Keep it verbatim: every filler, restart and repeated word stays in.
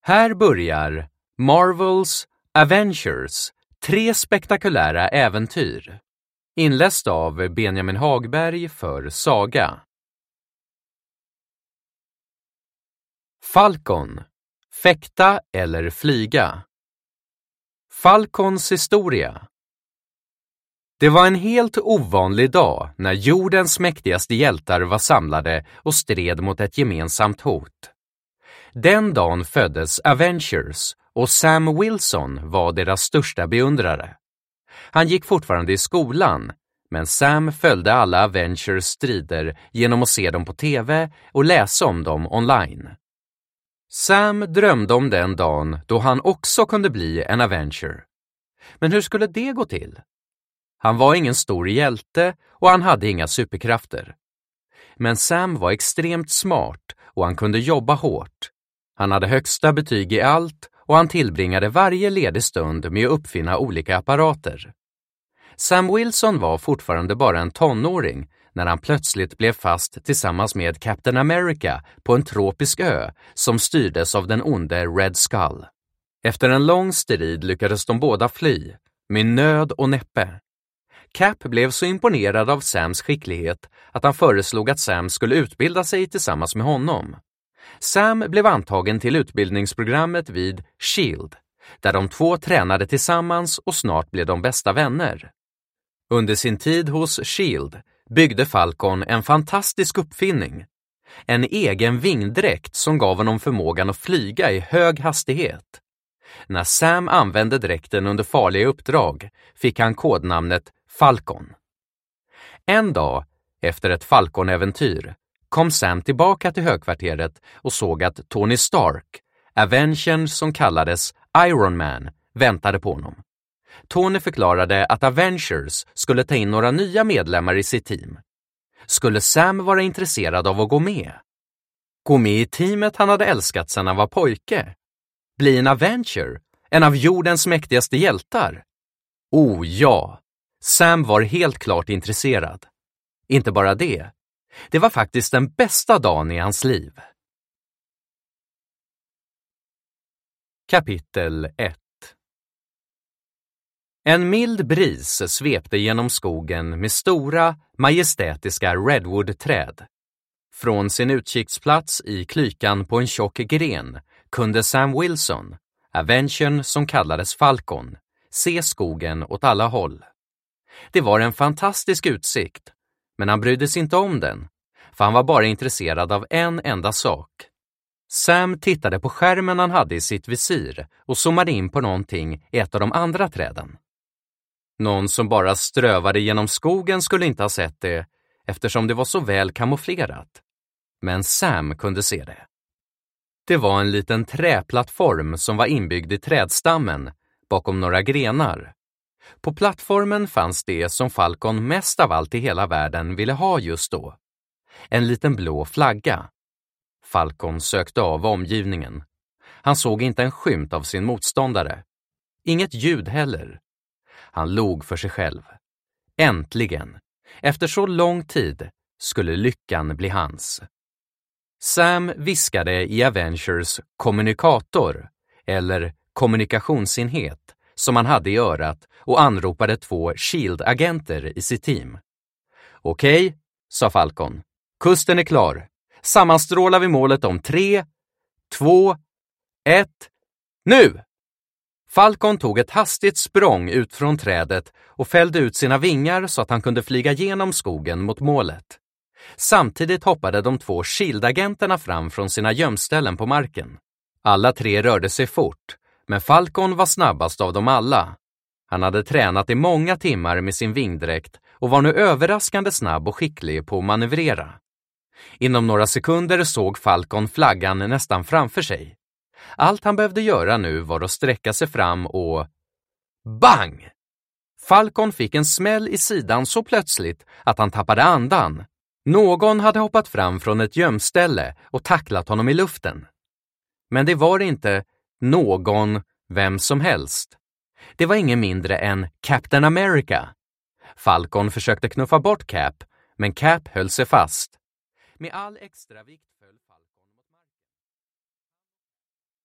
Här börjar Marvels Avengers, tre spektakulära äventyr. Inläst av Benjamin Hagberg för Saga. Falcon, fäkta eller flyga. Falcons historia. Det var en helt ovanlig dag när jordens mäktigaste hjältar var samlade och stred mot ett gemensamt hot. Den dagen föddes Avengers och Sam Wilson var deras största beundrare. Han gick fortfarande i skolan, men Sam följde alla Avengers strider genom att se dem på tv och läsa om dem online. Sam drömde om den dagen då han också kunde bli en Avenger. Men hur skulle det gå till? Han var ingen stor hjälte och han hade inga superkrafter. Men Sam var extremt smart och han kunde jobba hårt. Han hade högsta betyg i allt och han tillbringade varje ledig stund med att uppfinna olika apparater. Sam Wilson var fortfarande bara en tonåring när han plötsligt blev fast tillsammans med Captain America på en tropisk ö som styrdes av den onde Red Skull. Efter en lång strid lyckades de båda fly, med nöd och näppe. Cap blev så imponerad av Sams skicklighet att han föreslog att Sam skulle utbilda sig tillsammans med honom. Sam blev antagen till utbildningsprogrammet vid Shield, där de två tränade tillsammans och snart blev de bästa vänner. Under sin tid hos Shield byggde Falcon en fantastisk uppfinning. En egen vingdräkt som gav honom förmågan att flyga i hög hastighet. När Sam använde dräkten under farliga uppdrag fick han kodnamnet Falcon. En dag, efter ett Falcon-äventyr, kom Sam tillbaka till högkvarteret och såg att Tony Stark, Avengern som kallades Iron Man, väntade på honom. Tony förklarade att Avengers skulle ta in några nya medlemmar i sitt team. Skulle Sam vara intresserad av att gå med? Gå med i teamet han hade älskat sedan han var pojke? Bli en Avenger? En av jordens mäktigaste hjältar? Oh ja, Sam var helt klart intresserad. Inte bara det. Det var faktiskt den bästa dagen i hans liv. Kapitel ett. En mild bris svepte genom skogen med stora, majestätiska redwood-träd. Från sin utkiksplats i klykan på en tjock gren kunde Sam Wilson, Avengern som kallades Falcon, se skogen åt alla håll. Det var en fantastisk utsikt, men han brydde sig inte om den, för han var bara intresserad av en enda sak. Sam tittade på skärmen han hade i sitt visir och zoomade in på någonting i ett av de andra träden. Någon som bara strövade genom skogen skulle inte ha sett det, eftersom det var så väl kamouflerat. Men Sam kunde se det. Det var en liten träplattform som var inbyggd i trädstammen, bakom några grenar. På plattformen fanns det som Falcon mest av allt i hela världen ville ha just då. En liten blå flagga. Falcon sökte av omgivningen. Han såg inte en skymt av sin motståndare. Inget ljud heller. Han log för sig själv. Äntligen, efter så lång tid, skulle lyckan bli hans. Sam viskade i Avengers kommunikator, eller kommunikationsenhet, som han hade i örat och anropade två Shield-agenter i sitt team. Okej, sa Falcon. Kusten är klar. Sammanstrålar vi målet om tre, två, ett, nu! Falcon tog ett hastigt språng ut från trädet och fällde ut sina vingar så att han kunde flyga genom skogen mot målet. Samtidigt hoppade de två Shield-agenterna fram från sina gömställen på marken. Alla tre rörde sig fort, men Falcon var snabbast av dem alla. Han hade tränat i många timmar med sin vingdräkt och var nu överraskande snabb och skicklig på att manövrera. Inom några sekunder såg Falcon flaggan nästan framför sig. Allt han behövde göra nu var att sträcka sig fram och... Bang! Falcon fick en smäll i sidan så plötsligt att han tappade andan. Någon hade hoppat fram från ett gömställe och tacklat honom i luften. Men det var inte någon, vem som helst. Det var ingen mindre än Captain America. Falcon försökte knuffa bort Cap, men Cap höll sig fast. Med all extra vikt